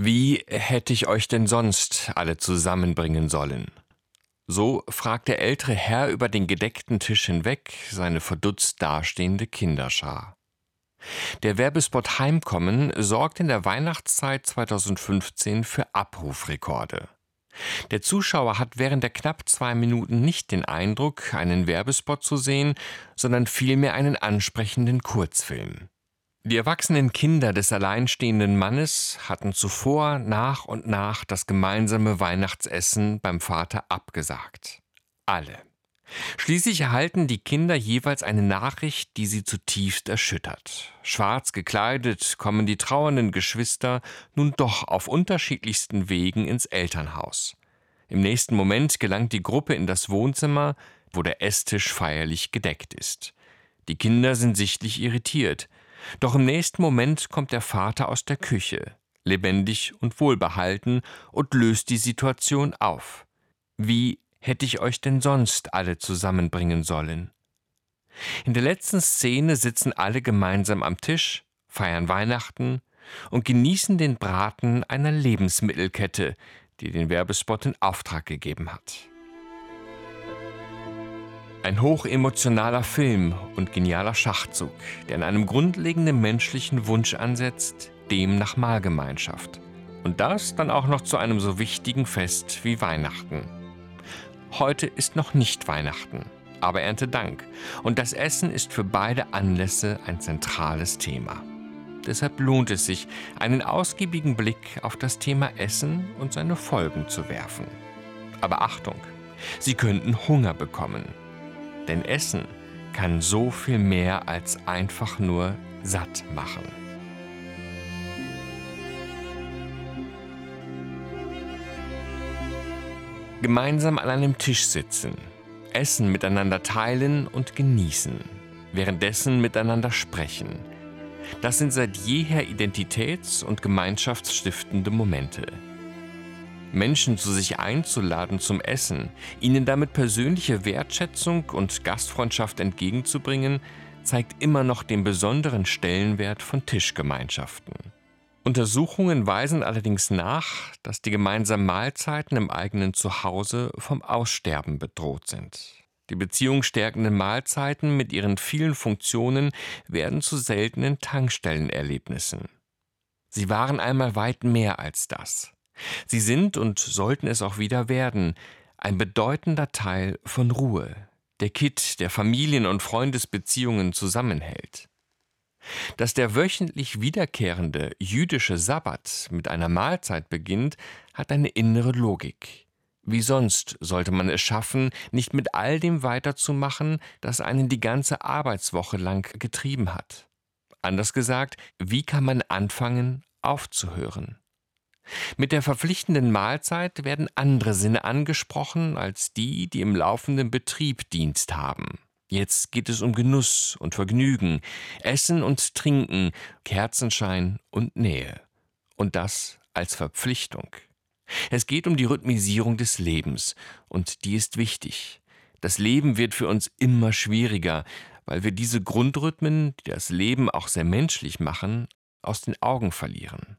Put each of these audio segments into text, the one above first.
Wie hätte ich euch denn sonst alle zusammenbringen sollen? So fragt der ältere Herr über den gedeckten Tisch hinweg seine verdutzt dastehende Kinderschar. Der Werbespot Heimkommen sorgt in der Weihnachtszeit 2015 für Abrufrekorde. Der Zuschauer hat während der knapp 2 Minuten nicht den Eindruck, einen Werbespot zu sehen, sondern vielmehr einen ansprechenden Kurzfilm. Die erwachsenen Kinder des alleinstehenden Mannes hatten zuvor nach und nach das gemeinsame Weihnachtsessen beim Vater abgesagt. Alle. Schließlich erhalten die Kinder jeweils eine Nachricht, die sie zutiefst erschüttert. Schwarz gekleidet kommen die trauernden Geschwister nun doch auf unterschiedlichsten Wegen ins Elternhaus. Im nächsten Moment gelangt die Gruppe in das Wohnzimmer, wo der Esstisch feierlich gedeckt ist. Die Kinder sind sichtlich irritiert. Doch im nächsten Moment kommt der Vater aus der Küche, lebendig und wohlbehalten, und löst die Situation auf. Wie hätte ich euch denn sonst alle zusammenbringen sollen? In der letzten Szene sitzen alle gemeinsam am Tisch, feiern Weihnachten und genießen den Braten einer Lebensmittelkette, die den Werbespot in Auftrag gegeben hat. Ein hochemotionaler Film und genialer Schachzug, der an einem grundlegenden menschlichen Wunsch ansetzt, dem nach Mahlgemeinschaft. Und das dann auch noch zu einem so wichtigen Fest wie Weihnachten. Heute ist noch nicht Weihnachten, aber Erntedank. Und das Essen ist für beide Anlässe ein zentrales Thema. Deshalb lohnt es sich, einen ausgiebigen Blick auf das Thema Essen und seine Folgen zu werfen. Aber Achtung, Sie könnten Hunger bekommen. Denn Essen kann so viel mehr als einfach nur satt machen. Gemeinsam an einem Tisch sitzen, Essen miteinander teilen und genießen, währenddessen miteinander sprechen. Das sind seit jeher identitäts- und gemeinschaftsstiftende Momente. Menschen zu sich einzuladen zum Essen, ihnen damit persönliche Wertschätzung und Gastfreundschaft entgegenzubringen, zeigt immer noch den besonderen Stellenwert von Tischgemeinschaften. Untersuchungen weisen allerdings nach, dass die gemeinsamen Mahlzeiten im eigenen Zuhause vom Aussterben bedroht sind. Die beziehungsstärkenden Mahlzeiten mit ihren vielen Funktionen werden zu seltenen Tankstellenerlebnissen. Sie waren einmal weit mehr als das. Sie sind und sollten es auch wieder werden, ein bedeutender Teil von Ruhe, der Kitt, der Familien- und Freundesbeziehungen zusammenhält. Dass der wöchentlich wiederkehrende jüdische Sabbat mit einer Mahlzeit beginnt, hat eine innere Logik. Wie sonst sollte man es schaffen, nicht mit all dem weiterzumachen, das einen die ganze Arbeitswoche lang getrieben hat? Anders gesagt, wie kann man anfangen, aufzuhören? Mit der verpflichtenden Mahlzeit werden andere Sinne angesprochen als die, die im laufenden Betrieb Dienst haben. Jetzt geht es um Genuss und Vergnügen, Essen und Trinken, Kerzenschein und Nähe. Und das als Verpflichtung. Es geht um die Rhythmisierung des Lebens, und die ist wichtig. Das Leben wird für uns immer schwieriger, weil wir diese Grundrhythmen, die das Leben auch sehr menschlich machen, aus den Augen verlieren.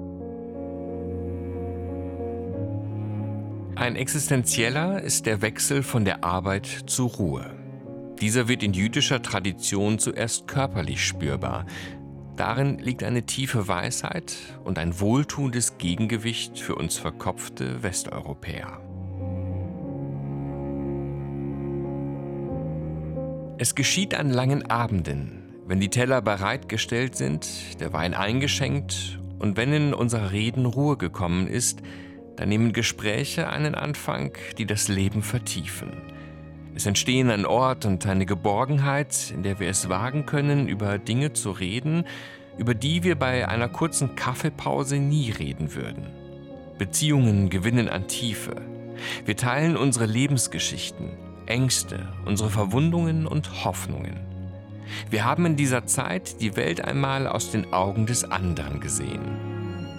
Ein existenzieller ist der Wechsel von der Arbeit zur Ruhe. Dieser wird in jüdischer Tradition zuerst körperlich spürbar. Darin liegt eine tiefe Weisheit und ein wohltuendes Gegengewicht für uns verkopfte Westeuropäer. Es geschieht an langen Abenden, wenn die Teller bereitgestellt sind, der Wein eingeschenkt und wenn in unserer Reden Ruhe gekommen ist, dann nehmen Gespräche einen Anfang, die das Leben vertiefen. Es entstehen ein Ort und eine Geborgenheit, in der wir es wagen können, über Dinge zu reden, über die wir bei einer kurzen Kaffeepause nie reden würden. Beziehungen gewinnen an Tiefe. Wir teilen unsere Lebensgeschichten, Ängste, unsere Verwundungen und Hoffnungen. Wir haben in dieser Zeit die Welt einmal aus den Augen des anderen gesehen.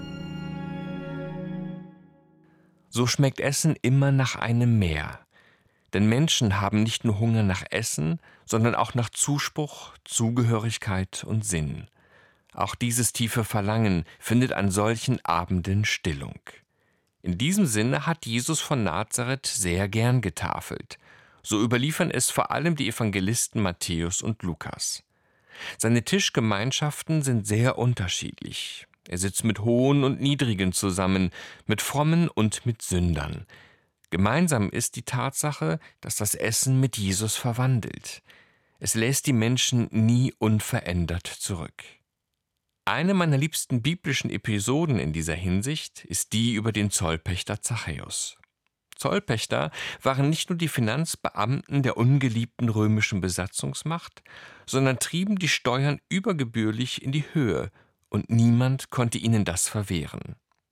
So schmeckt Essen immer nach einem mehr. Denn Menschen haben nicht nur Hunger nach Essen, sondern auch nach Zuspruch, Zugehörigkeit und Sinn. Auch dieses tiefe Verlangen findet an solchen Abenden Stillung. In diesem Sinne hat Jesus von Nazareth sehr gern getafelt. So überliefern es vor allem die Evangelisten Matthäus und Lukas. Seine Tischgemeinschaften sind sehr unterschiedlich. Er sitzt mit Hohen und Niedrigen zusammen, mit Frommen und mit Sündern. Gemeinsam ist die Tatsache, dass das Essen mit Jesus verwandelt. Es lässt die Menschen nie unverändert zurück. Eine meiner liebsten biblischen Episoden in dieser Hinsicht ist die über den Zollpächter Zachäus. Zollpächter waren nicht nur die Finanzbeamten der ungeliebten römischen Besatzungsmacht, sondern trieben die Steuern übergebührlich in die Höhe, und niemand konnte ihnen das verwehren.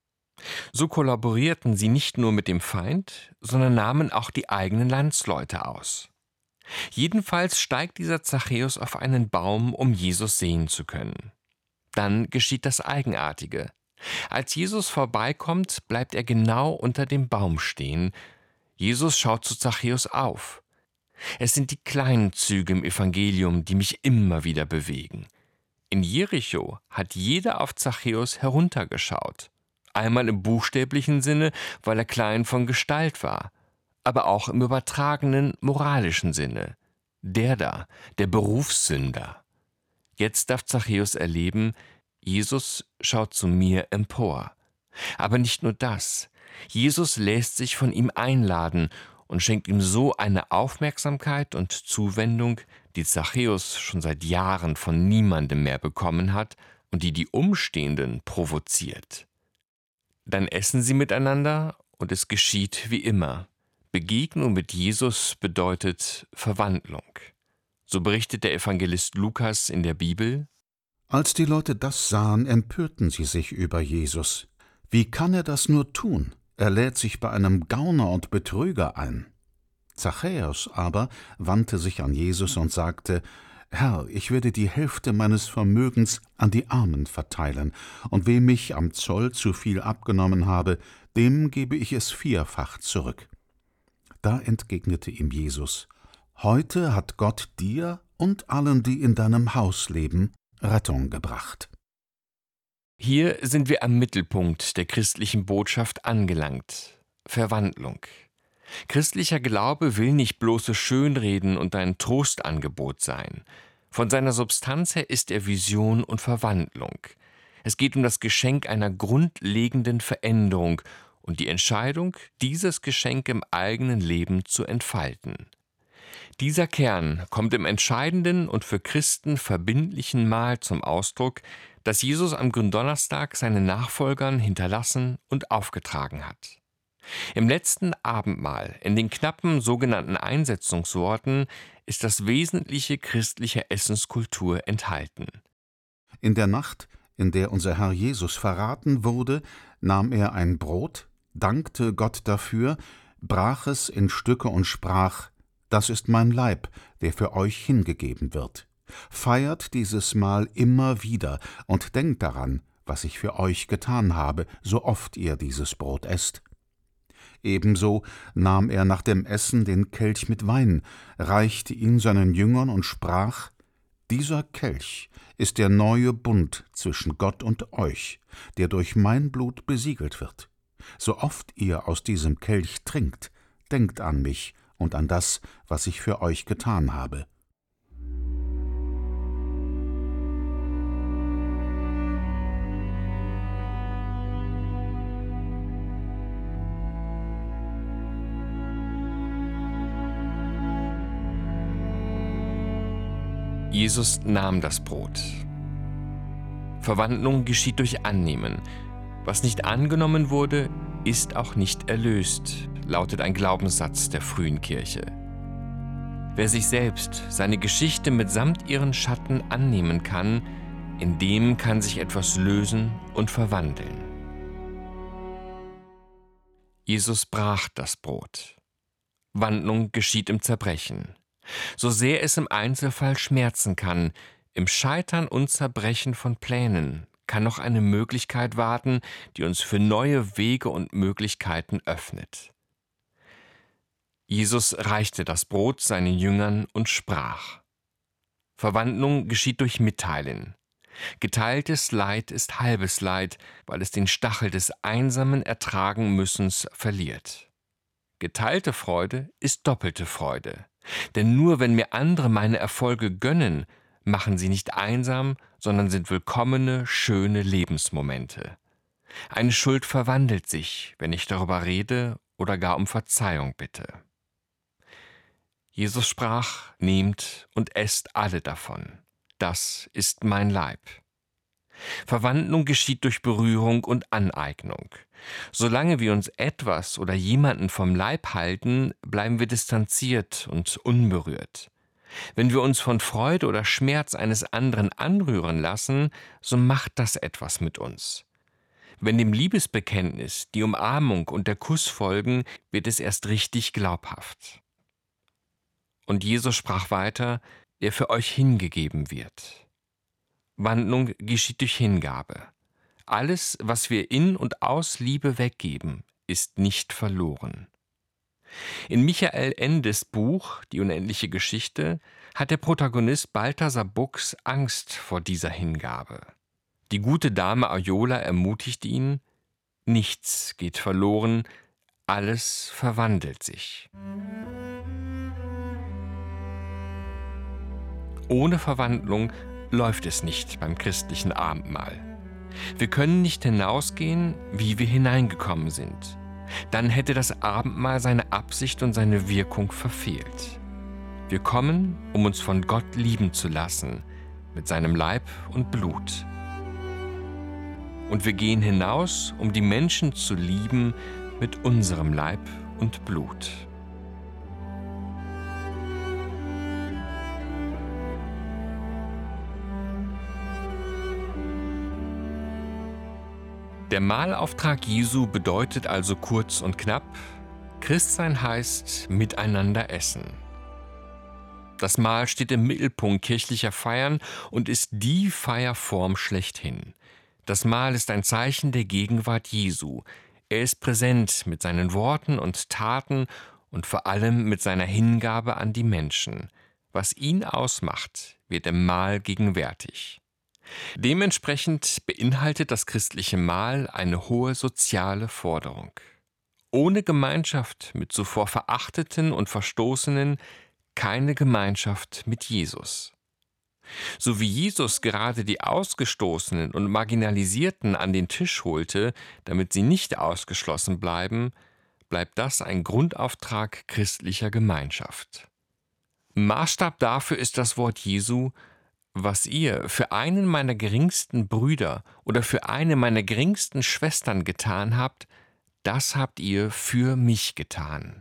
So kollaborierten sie nicht nur mit dem Feind, sondern nahmen auch die eigenen Landsleute aus. Jedenfalls steigt dieser Zachäus auf einen Baum, um Jesus sehen zu können. Dann geschieht das Eigenartige. Als Jesus vorbeikommt, bleibt er genau unter dem Baum stehen. Jesus schaut zu Zachäus auf. Es sind die kleinen Züge im Evangelium, die mich immer wieder bewegen. In Jericho hat jeder auf Zachäus heruntergeschaut. Einmal im buchstäblichen Sinne, weil er klein von Gestalt war, aber auch im übertragenen moralischen Sinne. Der Berufssünder. Jetzt darf Zachäus erleben, Jesus schaut zu mir empor. Aber nicht nur das. Jesus lässt sich von ihm einladen und schenkt ihm so eine Aufmerksamkeit und Zuwendung, die Zachäus schon seit Jahren von niemandem mehr bekommen hat und die Umstehenden provoziert. Dann essen sie miteinander und es geschieht wie immer. Begegnung mit Jesus bedeutet Verwandlung. So berichtet der Evangelist Lukas in der Bibel: Als die Leute das sahen, empörten sie sich über Jesus. Wie kann er das nur tun? Er lädt sich bei einem Gauner und Betrüger ein. Zachäus aber wandte sich an Jesus und sagte: Herr, ich werde die Hälfte meines Vermögens an die Armen verteilen, und wem ich am Zoll zu viel abgenommen habe, dem gebe ich es vierfach zurück. Da entgegnete ihm Jesus: Heute hat Gott dir und allen, die in deinem Haus leben, Rettung gebracht. Hier sind wir am Mittelpunkt der christlichen Botschaft angelangt: Verwandlung. Christlicher Glaube will nicht bloßes Schönreden und ein Trostangebot sein. Von seiner Substanz her ist er Vision und Verwandlung. Es geht um das Geschenk einer grundlegenden Veränderung und die Entscheidung, dieses Geschenk im eigenen Leben zu entfalten. Dieser Kern kommt im entscheidenden und für Christen verbindlichen Mahl zum Ausdruck, das Jesus am Gründonnerstag seinen Nachfolgern hinterlassen und aufgetragen hat. Im letzten Abendmahl, in den knappen sogenannten Einsetzungsworten, ist das wesentliche christliche Essenskultur enthalten. In der Nacht, in der unser Herr Jesus verraten wurde, nahm er ein Brot, dankte Gott dafür, brach es in Stücke und sprach: Das ist mein Leib, der für euch hingegeben wird. Feiert dieses Mahl immer wieder und denkt daran, was ich für euch getan habe, so oft ihr dieses Brot esst. Ebenso nahm er nach dem Essen den Kelch mit Wein, reichte ihn seinen Jüngern und sprach: Dieser Kelch ist der neue Bund zwischen Gott und euch, der durch mein Blut besiegelt wird. So oft ihr aus diesem Kelch trinkt, denkt an mich und an das, was ich für euch getan habe. Jesus nahm das Brot. Verwandlung geschieht durch Annehmen. Was nicht angenommen wurde, ist auch nicht erlöst, lautet ein Glaubenssatz der frühen Kirche. Wer sich selbst, seine Geschichte mitsamt ihren Schatten annehmen kann, in dem kann sich etwas lösen und verwandeln. Jesus brach das Brot. Wandlung geschieht im Zerbrechen. So sehr es im Einzelfall schmerzen kann, im Scheitern und Zerbrechen von Plänen kann noch eine Möglichkeit warten, die uns für neue Wege und Möglichkeiten öffnet. Jesus reichte das Brot seinen Jüngern und sprach. Verwandlung geschieht durch Mitteilen. Geteiltes Leid ist halbes Leid, weil es den Stachel des einsamen Ertragen-Müssens verliert. Geteilte Freude ist doppelte Freude. Denn nur wenn mir andere meine Erfolge gönnen, machen sie nicht einsam, sondern sind willkommene, schöne Lebensmomente. Eine Schuld verwandelt sich, wenn ich darüber rede oder gar um Verzeihung bitte. Jesus sprach: Nehmt und esst alle davon. Das ist mein Leib. Verwandlung geschieht durch Berührung und Aneignung. Solange wir uns etwas oder jemanden vom Leib halten, bleiben wir distanziert und unberührt. Wenn wir uns von Freude oder Schmerz eines anderen anrühren lassen, so macht das etwas mit uns. Wenn dem Liebesbekenntnis die Umarmung und der Kuss folgen, wird es erst richtig glaubhaft. Und Jesus sprach weiter: Der für euch hingegeben wird. Wandlung geschieht durch Hingabe. Alles, was wir in und aus Liebe weggeben, ist nicht verloren. In Michael Endes Buch »Die unendliche Geschichte« hat der Protagonist Balthasar Buchs Angst vor dieser Hingabe. Die gute Dame Ajola ermutigt ihn: Nichts geht verloren, alles verwandelt sich. Ohne Verwandlung läuft es nicht beim christlichen Abendmahl. Wir können nicht hinausgehen, wie wir hineingekommen sind. Dann hätte das Abendmahl seine Absicht und seine Wirkung verfehlt. Wir kommen, um uns von Gott lieben zu lassen, mit seinem Leib und Blut. Und wir gehen hinaus, um die Menschen zu lieben mit unserem Leib und Blut. Der Mahlauftrag Jesu bedeutet also kurz und knapp: Christsein heißt miteinander essen. Das Mahl steht im Mittelpunkt kirchlicher Feiern und ist die Feierform schlechthin. Das Mahl ist ein Zeichen der Gegenwart Jesu. Er ist präsent mit seinen Worten und Taten und vor allem mit seiner Hingabe an die Menschen. Was ihn ausmacht, wird im Mahl gegenwärtig. Dementsprechend beinhaltet das christliche Mahl eine hohe soziale Forderung. Ohne Gemeinschaft mit zuvor Verachteten und Verstoßenen keine Gemeinschaft mit Jesus. So wie Jesus gerade die Ausgestoßenen und Marginalisierten an den Tisch holte, damit sie nicht ausgeschlossen bleiben, bleibt das ein Grundauftrag christlicher Gemeinschaft. Maßstab dafür ist das Wort Jesu: Was ihr für einen meiner geringsten Brüder oder für eine meiner geringsten Schwestern getan habt, das habt ihr für mich getan.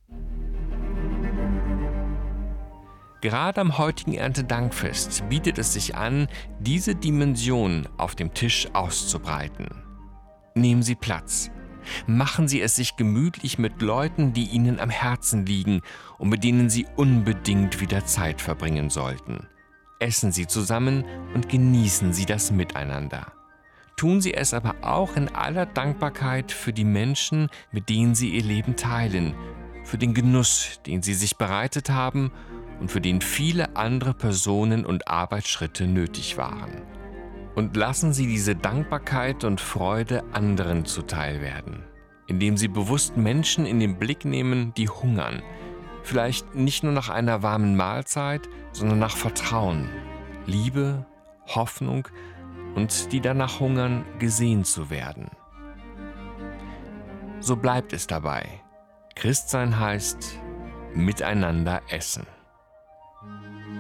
Gerade am heutigen Erntedankfest bietet es sich an, diese Dimension auf dem Tisch auszubreiten. Nehmen Sie Platz. Machen Sie es sich gemütlich mit Leuten, die Ihnen am Herzen liegen und mit denen Sie unbedingt wieder Zeit verbringen sollten. Essen Sie zusammen und genießen Sie das Miteinander. Tun Sie es aber auch in aller Dankbarkeit für die Menschen, mit denen Sie Ihr Leben teilen, für den Genuss, den Sie sich bereitet haben und für den viele andere Personen und Arbeitsschritte nötig waren. Und lassen Sie diese Dankbarkeit und Freude anderen zuteil werden, indem Sie bewusst Menschen in den Blick nehmen, die hungern, vielleicht nicht nur nach einer warmen Mahlzeit, sondern nach Vertrauen, Liebe, Hoffnung und die danach hungern, gesehen zu werden. So bleibt es dabei: Christsein heißt miteinander essen.